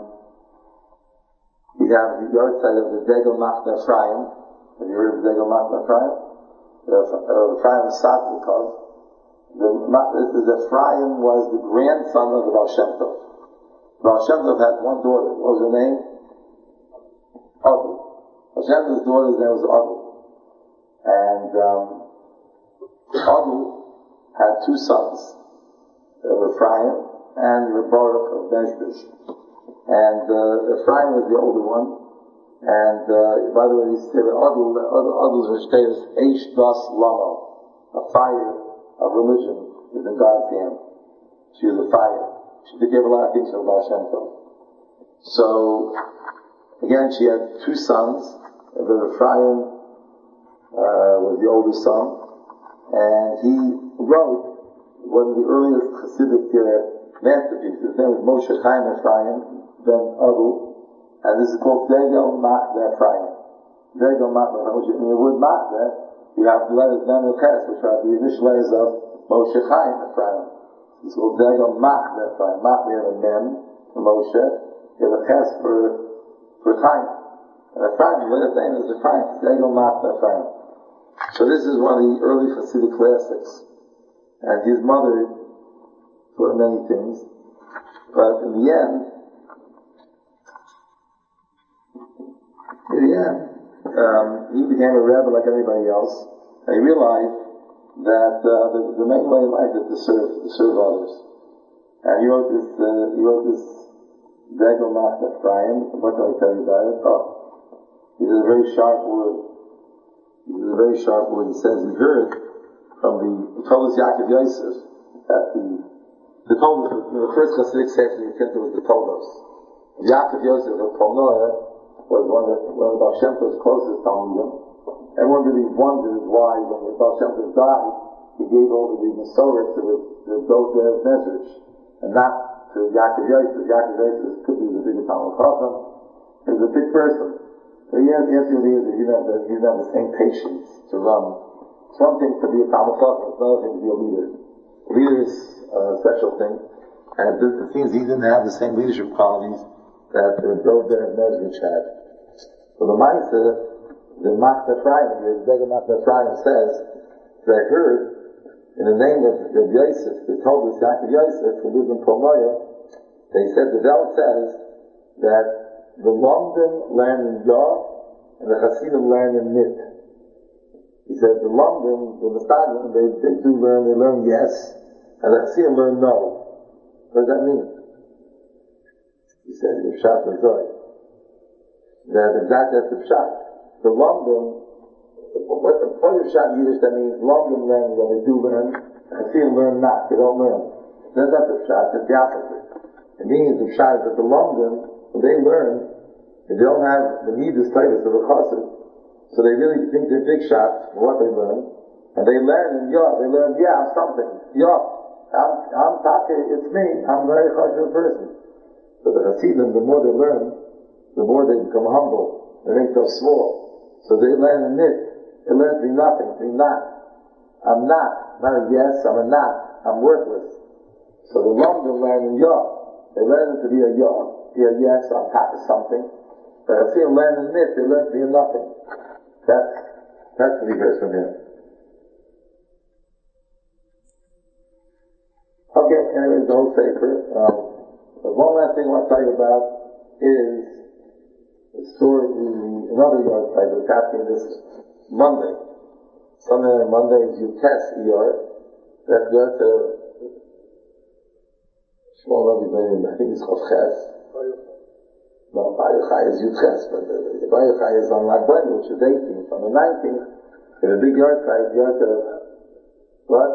A: the yard site of the Degel Machne Ephraim. Have you heard of the Degel Machne Ephraim? Ephraim Satkikov. Ephraim was the grandson of the Baal Shem Tov. Baal Shem Tov had one daughter. What was her name? Adu. Baal Shem Tov's daughter's name was Adu. And Adu had 2 sons, Ephraim and Baruch of Nezbish. And Ephraim was the older one. And by the way, he said that Adu's Rishteh is Eish Das Lamo, a fire of religion is in God's hand. She was a fire. She gave a lot of things from Baal Shem Tov. So, again, she had 2 sons. Ephraim was the oldest son. And he wrote one of the earliest Hasidic masterpieces. His name was Moshe Chaim Ephraim ben Adu. And this is called Degel Machne Ephraim. Degel Machne Ephraim. In the word Machne, you have the letters Mem and Ches, which are the initial letters of Moshe Chaim Ephraim. It's called Degel Machne Ephraim. Machne, you have a Mem for Moshe, you have a Ches for Chaim. And Ephraim, the latest name is Ephraim. Degel Machne Ephraim. So this is one of the early Hasidic classics. And his mother taught many things. But in the end, he became a rebbe like anybody else, and he realized that the main way of life is to serve others. And he wrote this Degel Machne Ephraim. What can I tell you about it? He has a very sharp word. He says he heard from the Tolos Yaakov Yosef that the Tolos, the first Hasidic sefer he printed was the Tolos. Yaakov Yosef of Polnoa was one of Baal Shem Tov's closest Talmudim. Everyone really wondered why, when the Baal Shem Tov died, he gave over the Masorah to the Dover of Mezrich, and not to Yaakov Yosef. Yaakov Yosef could be the bigger Talmud Chacham. He was a big person. But the answer really is that he didn't have the same patience to run. It's one thing to be a Talmud Chacham, it's another thing to be a leader. A leader is a special thing, and it seems he didn't have the same leadership qualities that the Dover of Mezrich had. So the Maisa, the Machne Ephraim, the Degel Machne Ephraim says that I heard in the name of Yosef, the Tolos Yaakov Yosef, who lived in Polnoya, they said the Vel says that the Lomdim learn in Yah and the Hasidim learn in Nit. He said the Lomdim, the Mastadim, they learn yes, and the Hasidim learn no. What does that mean? He said, the Pshat was right. That exactly that's the Pshat. The Lomdim, what the Pshat in Yiddish, that means Lomdim learn what they do learn, and Hasidim learn not, they don't learn. That's not the Pshat, that's the opposite. It means the Pshat is that the Lomdim, when they learn, if they don't have the need, the status of a chassid, so they really think they're big shots for what they learn, and they learn in Yah, I'm something. Yah, I'm Taka, it's me, I'm a very chashuv person. But the Hasidim, the more they learn, the more they become humble. They make themselves small. So they learn in it. They learn to be nothing, to be not. I'm not. Not a yes, I'm a not. I'm worthless. So the Lomdim learn in Yah. They learn to be a Yah. Be a yes, on top of something. But I see them learn in it, they learn to be a nothing. That's what he hears from him. Okay, anyway, the whole Sefer. But one last thing I want to tell you about is the story in another yard site that's happening this Monday. Sunday and Monday is Yutes yard. That yard Shmuel Levi's name, I think it's called Ches. No, Baruchai is Yutes, but the Baruchai is on Lag B'Omer, which is 18th. On the 19th, in a big yard site, What?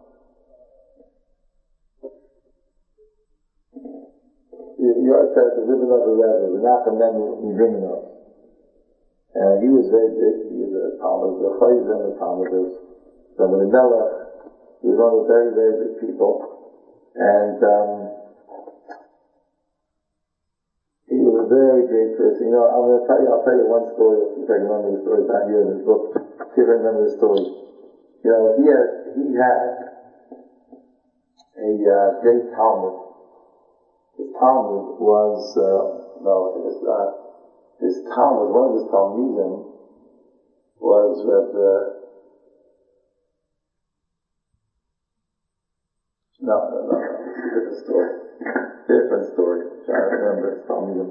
A: Yours says the Ribbonov Rebbe, Menachem Mendel Ribbonov. And he was very big. He was a Talmud, the Chayzim, the Talmudist, the Melech. He was one of the very, very big people. And he was a very great person. You know, I'll tell you one story. Let's see if I can remember the story. It's not here in this book. See if I remember the story. You know, he had a great Talmud. His Talmud was, his Talmud, one of his Talmidim was it's a different story. I'm trying to remember his Talmidim.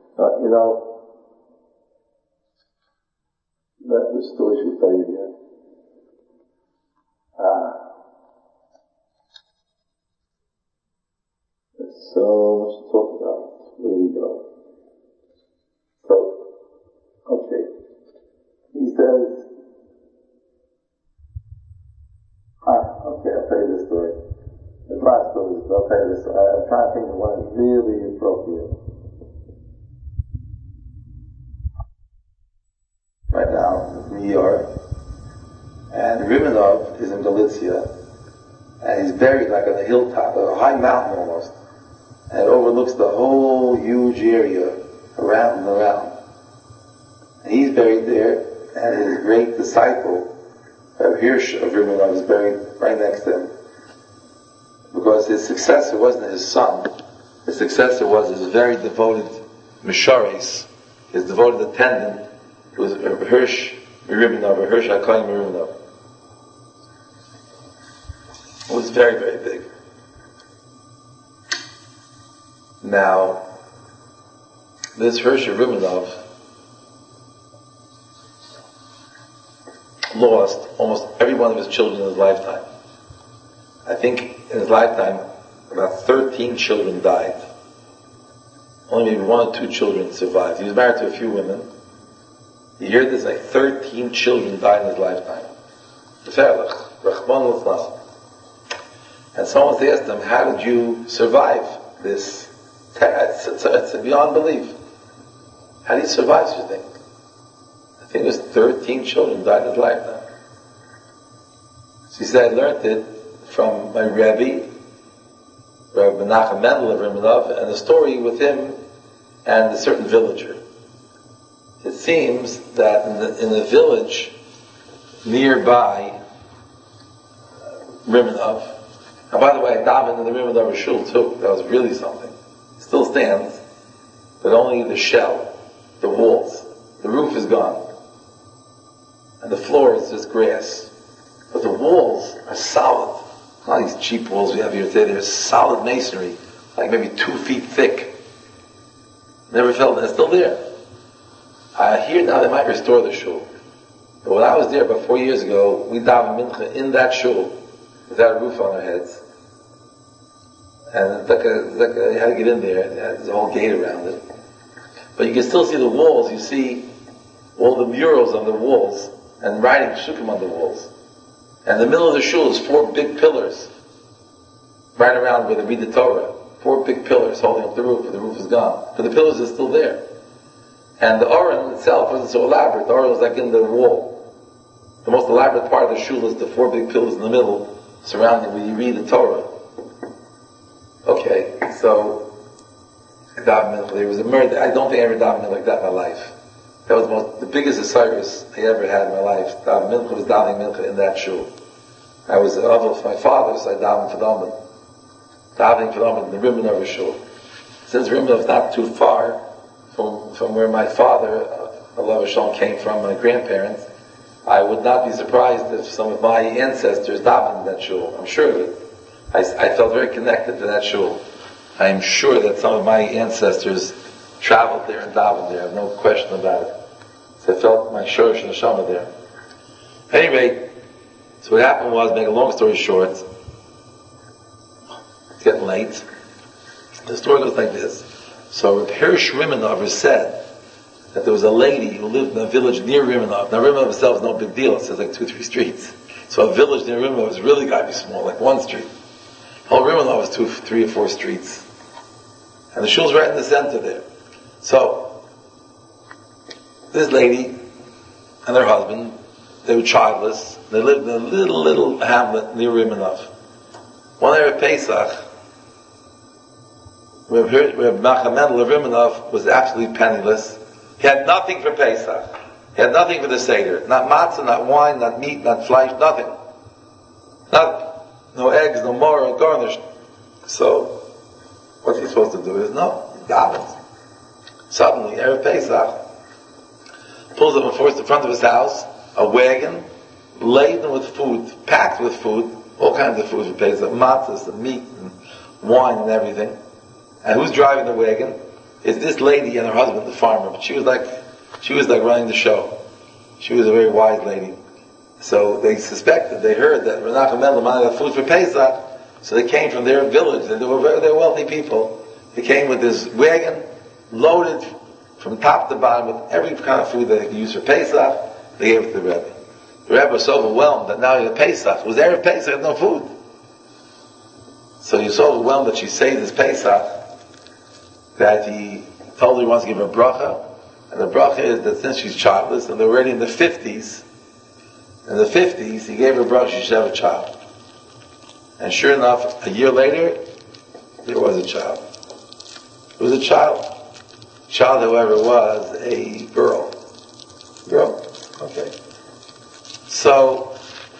A: Which story should we tell you here? There's so much to talk about. Where do we go? So, okay. He says, okay, I'll tell you this story. There's a lot of stories, but I'll tell you this. I'm trying to think of one that's really appropriate. Right now, in New York, and Rimanov is in Galicia, and he's buried like on a hilltop, a high mountain almost, and it overlooks the whole huge area around and around. And he's buried there, and his great disciple, Hirsch of Rimanov, is buried right next to him. Because his successor wasn't his son, his successor was his very devoted Mishares, his devoted attendant, who was Hirsch Rimanov, or Hirsch HaKohen Rimanov. It was very, very big. Now, this Hirsch Rimanov lost almost every one of his children in his lifetime. I think in his lifetime, about 13 children died. Only maybe 1 or 2 children survived. He was married to a few women. You hear this, like 13 children died in his lifetime. And someone asked him, how did you survive this? It's beyond belief. How did he survive such a thing? I think it was 13 children died in his lifetime. So he said, I learned it from my Rebbe, Rabbi Menachem Mendel of Rimanov, and the story with him and a certain villager. It seems that in the village nearby Rimanov, and by the way, I davened in the Rimanov shul too. That was really something. It still stands, but only the shell, the walls, the roof is gone, and the floor is just grass. But the walls are solid. Not these cheap walls we have here today. They're solid masonry, like maybe 2 feet thick. Never fell. They're still there. I hear now they might restore the shul. But when I was there about 4 years ago, we davened mincha in that shul without a roof on our heads. And you had to get in there. There's a whole gate around it. But you can still see the walls. You see all the murals on the walls and writing psukim on the walls. And in the middle of the shul is 4 big pillars right around where they read the Torah. 4 big pillars holding up the roof, but the roof is gone. But the pillars are still there. And the Aron itself wasn't so elaborate. The Aron was like in the wall. The most elaborate part of the shul is the 4 big pillars in the middle, surrounding where you read the Torah. Okay, so there was a murder. I don't think I ever davened like that in my life. That was the biggest Osiris I ever had in my life. Davening mincha was davening mincha in that shul. I was an avil for my father, so I davened for them. Davening for them in the Rimanov shul. Since Rimanov is not too far from where my father, Allah Hashem, came from, my grandparents, I would not be surprised if some of my ancestors davened in that shul. I'm sure of it. I felt very connected to that shul. I am sure that some of my ancestors traveled there and davened there. I have no question about it. So I felt my shorish neshama there. At any rate, so what happened was, make a long story short, it's getting late. The story goes like this. So Reb Hirsch Rimanov said that there was a lady who lived in a village near Rimanov. Now Rimanov itself is no big deal. It's just like 2-3 streets. So a village near Rimla was really got to be small, like one street. The whole Rimla was 2, 3, or 4 streets. And the shul's right in the center there. So, this lady and her husband, they were childless. They lived in a little hamlet near Rimanov. One day of Pesach, Reb Nachman Mendel of Rimanov was absolutely penniless. He had nothing for Pesach. He had nothing for the Seder. Not matzah, not wine, not meat, not flesh, nothing. Nothing. No eggs, no more, garnished. So, what's he supposed to do? He says, no, he davens. Suddenly, Erev Pesach, pulls up in front of his house, a wagon, laden with food, packed with food, all kinds of food for Pesach, matzahs and meat and wine and everything. And who's driving the wagon? Is this lady and her husband, the farmer. But she was like running the show. She was a very wise lady. So they suspected, they heard that Renach and Mendel might have food for Pesach, so they came from their village. They were wealthy people. They came with this wagon, loaded from top to bottom with every kind of food that they could use for Pesach. They gave it to the Rebbe. The Rebbe was so overwhelmed that now he had Pesach. It was there at Pesach, had no food. So he was so overwhelmed that she saved his Pesach that he told her he wants to give her a bracha. And the bracha is that since she's childless, and they're already in the 50s, he gave her a bracha, she should have a child. And sure enough, a year later, there was a child. It was a child. Child, however, was a girl. Girl. Okay. So,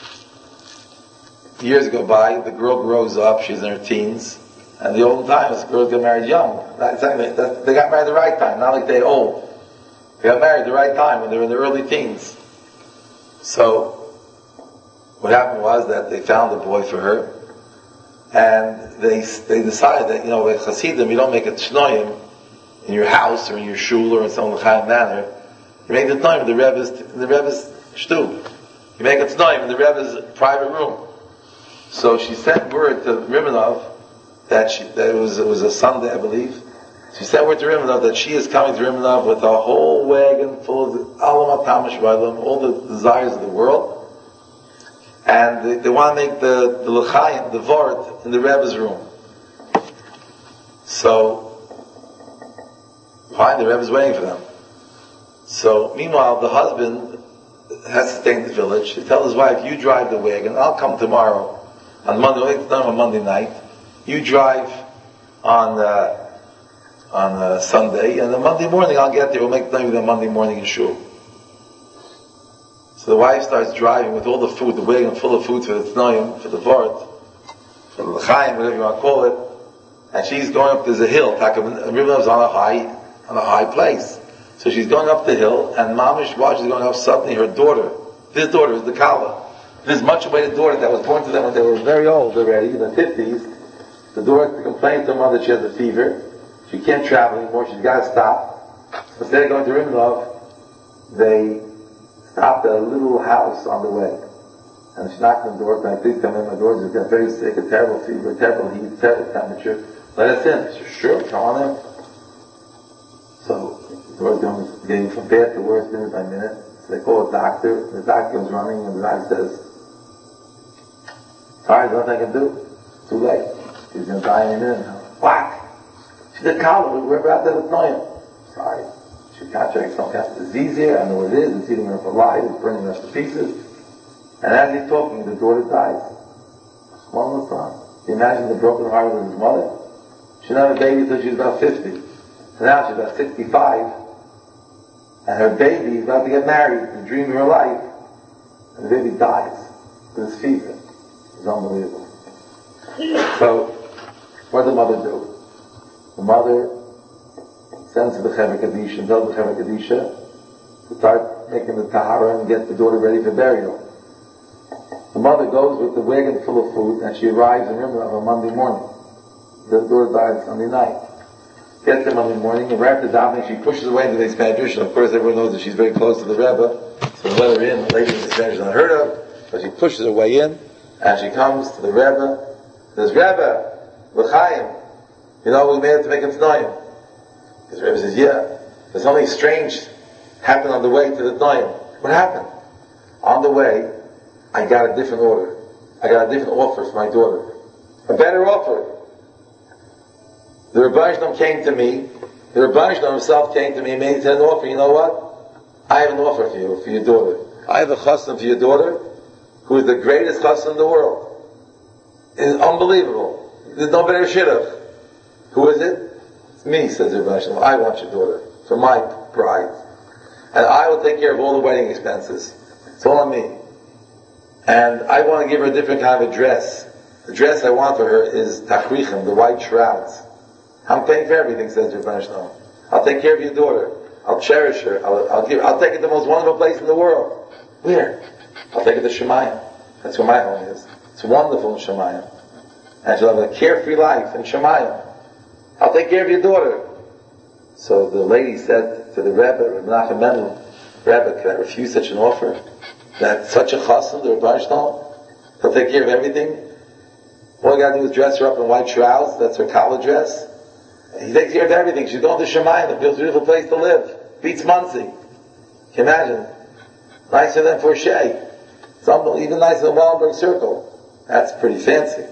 A: years go by, the girl grows up, she's in her teens, and the olden times, girls get married young. They got married the right time, not like they're old. They got married the right time when they were in their early teens. So, what happened was that they found a boy for her, and they decided that, with Hasidim, you don't make a t'shnoim in your house or in your shul or in some l'chaim manner. You make the t'shnoim in the Rebbe's shtul. You make a t'shnoim in the Rebbe's private room. So she sent word to Rimanov that it was a Sunday, I believe. She sent word to Rimanov that she is coming to Rimanov with a whole wagon full of Alam HaTamash V'Alam, all the desires of the world. And they want to make the l'chaim, the vort, in the Rebbe's room. So, fine, the Rebbe's waiting for them. So, meanwhile, the husband has to stay in the village. He tells his wife, you drive the wagon, I'll come tomorrow. On Monday night. You drive on Sunday, and on Monday morning I'll get there. We'll make time with on Monday morning in shul. So the wife starts driving with all the food, the wagon full of food for the t'noim, for the vort, for the l'chaim, whatever you want to call it. And she's going up. There's a hill. Rimanov's on a high place. So she's going up the hill, and Mamish, while she's going up, suddenly her daughter, this daughter is the Kala. This much awaited daughter that was born to them when they were very old already, in the 50s, the daughter complained to her mother that she has a fever. She can't travel anymore. She's got to stop. So instead of going to Rimanov, they stopped at a little house on the way. And she knocked on the door, saying, please come in, my daughter just got very sick, a terrible fever, terrible heat, terrible temperature. Let us in. She said, sure, come on in. So the daughter's getting from bad to worse minute by minute. So they call a doctor. The doctor comes running, and the doctor says, sorry, there's nothing I can do. It's too late. She's going to die in a minute now. Whack! She said, Carla, we're about to annoy him. Sorry. She contracts some kind of disease here. I know what it is. It's eating her up alive. It's burning her to pieces. And as he's talking, the daughter dies. One was gone. Can you imagine the broken heart of his mother? She didn't have a baby until she was about 50. So now she's about 65. And her baby is about to get married, the dream of her life. And the baby dies with his fever. It's unbelievable. So, what did the mother do? The mother sends to the Chevra Kadisha and tells the Chevra Kadisha to start making the tahara and get the daughter ready for burial. The mother goes with the wagon full of food and she arrives in Rimla on Monday morning. The daughter died Sunday night. Gets there Monday morning, and right after davening, she pushes away into the Medrash, and of course everyone knows that she's very close to the Rebbe, so they let her in. The lady in the Medrash is unheard of, but she pushes her way in, and she comes to the Rebbe, says, Rebbe, L'chaim, we made it to make a t'noim. The Rebbe says, yeah, there's something strange happened on the way to the t'noim. What happened? On the way, I got a different order. I got a different offer for my daughter. A better offer. The Rebbe Shalom came to me. The Rebbe Shalom himself came to me and made an offer. You know what? I have an offer for you, for your daughter. I have a chassan for your daughter, who is the greatest chassan in the world. It is unbelievable. There's no better shidduch. Who is it? It's me, says the Rebbe Shalom. I want your daughter for my bride. And I will take care of all the wedding expenses. It's all on me. And I want to give her a different kind of a dress. The dress I want for her is tachrichim, the white shrouds. I'm paying for everything, says Rebbe Shalom. I'll take care of your daughter. I'll cherish her. I'll take her to the most wonderful place in the world. Where? I'll take her to Shemayim. That's where my home is. It's wonderful in Shemayim. And she'll have a carefree life in Shemayim. I'll take care of your daughter. So the lady said to the Rebbe, Menachem Mendel, Rebbe, can I refuse such an offer? That such a chassan, the Rebbe Shalom, he'll take care of everything. All I gotta do is dress her up in white shrouds. That's her college dress. He takes care of everything. She's going to Shemayim, the most beautiful place to live. Beats Muncie. Can you imagine? Nicer than Forshey. It's even nicer than Wallenberg Circle. That's pretty fancy.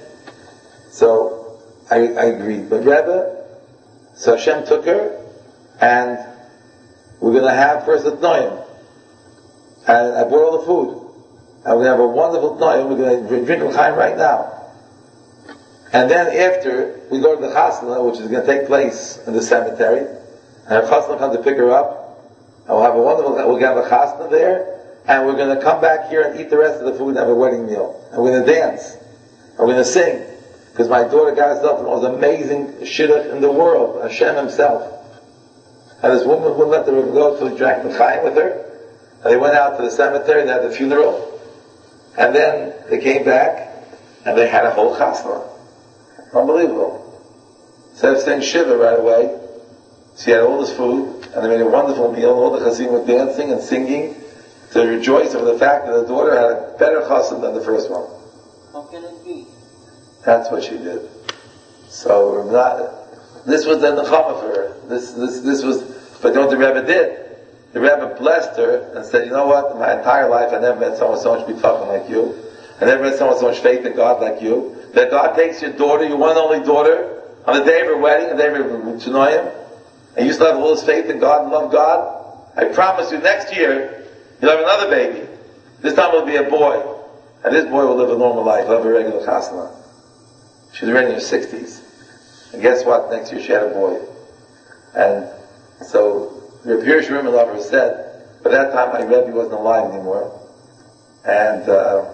A: So, I agreed. But Rebbe, so Hashem took her, and we're going to have first a Tnoim. And I bought all the food. And we're going to have a wonderful Tnoim. We're going to drink L'chaim right now. And then after, we go to the chasna, which is going to take place in the cemetery, and our chasna will come to pick her up, and we'll have a chasna there, and we're going to come back here and eat the rest of the food and have a wedding meal. And we're going to dance. And we're going to sing. Because my daughter got herself the most amazing shidduch in the world, Hashem himself. And this woman wouldn't let the river go, so he drank the chaim with her, and they went out to the cemetery, they had the funeral, and then they came back, and they had a whole chasna. Unbelievable. Instead of saying Shiva right away, she had all this food, and they made a wonderful meal, and all the chassidim were dancing and singing to rejoice over the fact that the daughter had a better chassid than the first one.
B: How can it be?
A: That's what she did. So, this was the nechama for her. This was, but you know what the Rebbe did? The Rebbe blessed her and said, you know what, in my entire life I never met someone so much bitachon like you. I never met someone so much faith in God like you. That God takes your daughter, your one and only daughter, on the day of her wedding, on the day of her Shenoyim, and you still have all this faith in God and love God. I promise you, next year, you'll have another baby. This time it'll be a boy. And this boy will live a normal life, he'll have a regular chasna. She's already in her 60s. And guess what? Next year she had a boy. And so, Reb Hirsch Rimmelover said, by that time my Rebbe wasn't alive anymore. And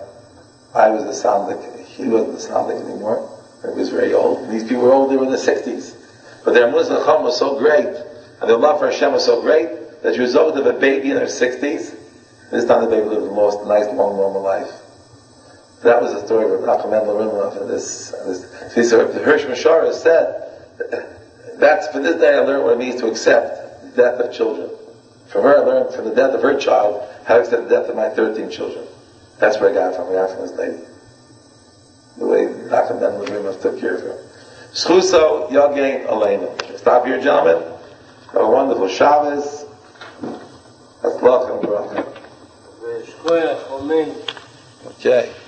A: I was a Samdik. He wasn't the Samdik anymore. He was very old. And these people were old, they were in the 60s. But their Muslim Chum was so great, and their love for Hashem was so great, that she resulted of a baby in her 60s. This time the baby lived a nice, long, normal life. That was the story of Menachem Mendel Rimloff and this. So the Hirsch Mashara said, that's, for this day I learned what it means to accept the death of children. From her I learned, from the death of her child, how to accept the death of my 13 children. That's where I got it from. I got it from this lady. The way Menachem Mendel Rimloff took care of her. Schuso Yogein Aleinu. Stop here, gentlemen. Have a wonderful Shabbos. Hatzlach and bracha.
B: Okay.